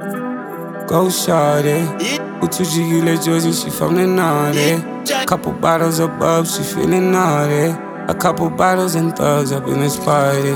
Go shawty, utujigile Josie, she from the naughty. Couple bottles above, she feeling naughty. A couple bottles and thugs up in this party.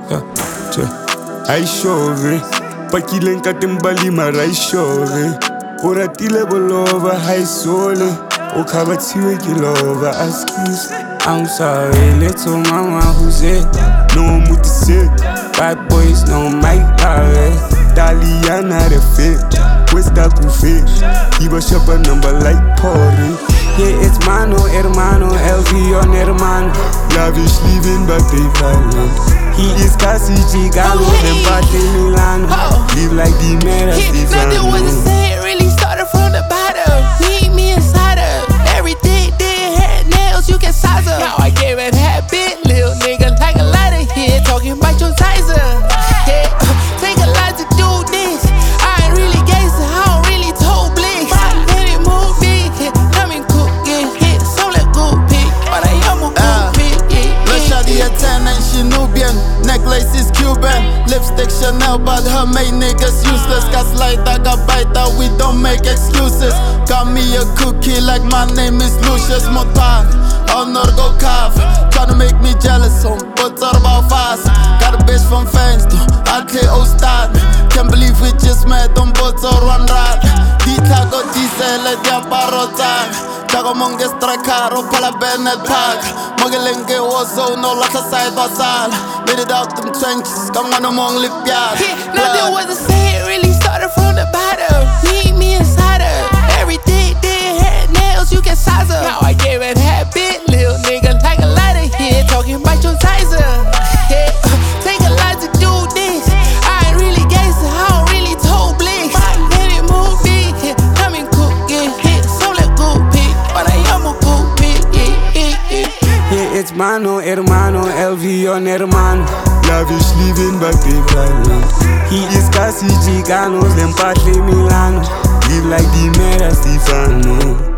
I shove, pakileng ka timbali mara I shove. Uratile bolova high soul, ukhabathiwe kilova excuse. I'm sorry, little mama who's it? No muti sick. Bad boys, no Mike Larry. Daliana the fit, where's that fit? He was up a number like Pori. Yeah, it's mano, hermano, LV on hermano. Lavish living, but they violent. He is Cassie Gigano, then Bate Milano. Live like the Mera Stefano. Nothing was the same, really started from the bottom. Meet me inside her. Everything did had nails, you can size her. Now I gave it that bit, little nigga, like a lot of here. Talking about your sizer. Yeah, take a lot to do this. I ain't really gangster, I don't really told blick. Let it move big, I'm in cook, hit so let go pick. But I am a good pick, Look, shawty at 10 and she Nubian. Necklace is Cuban. Lipstick Chanel, but her main niggas useless. Gaslighter, gabaita, we don't make excuses. Got me a cookie like my name is Lucius Motar. Honor go calf. Tryna make me jealous, on butter about fast. Got a bitch from fans, I play Ostad. Can't believe we just met on butter one rat. Dita go diesel, let ya parota. Jago monges trakaro, pala Bennett Park. Mogelenge was zone, no lata side basal. Made it out them trenches, come on among lip yard. nothing was the same, really started from the bottom. Meet me inside her. Everything did had nails, you can size her. Now I gave it that bit, little nigga, like a lot of here. Talking about your sizer. Yeah, take a lot to do this. I ain't really gangster, I don't really told blick. Let it move big, I'm in cook, hit so let go pick. But I am a good pick, Yeah, it's mano, hermano, LV on hermano. Lavish living, but they violent. He is Cassie Giganos, then Bate Milano. Live like the Mera Stefano.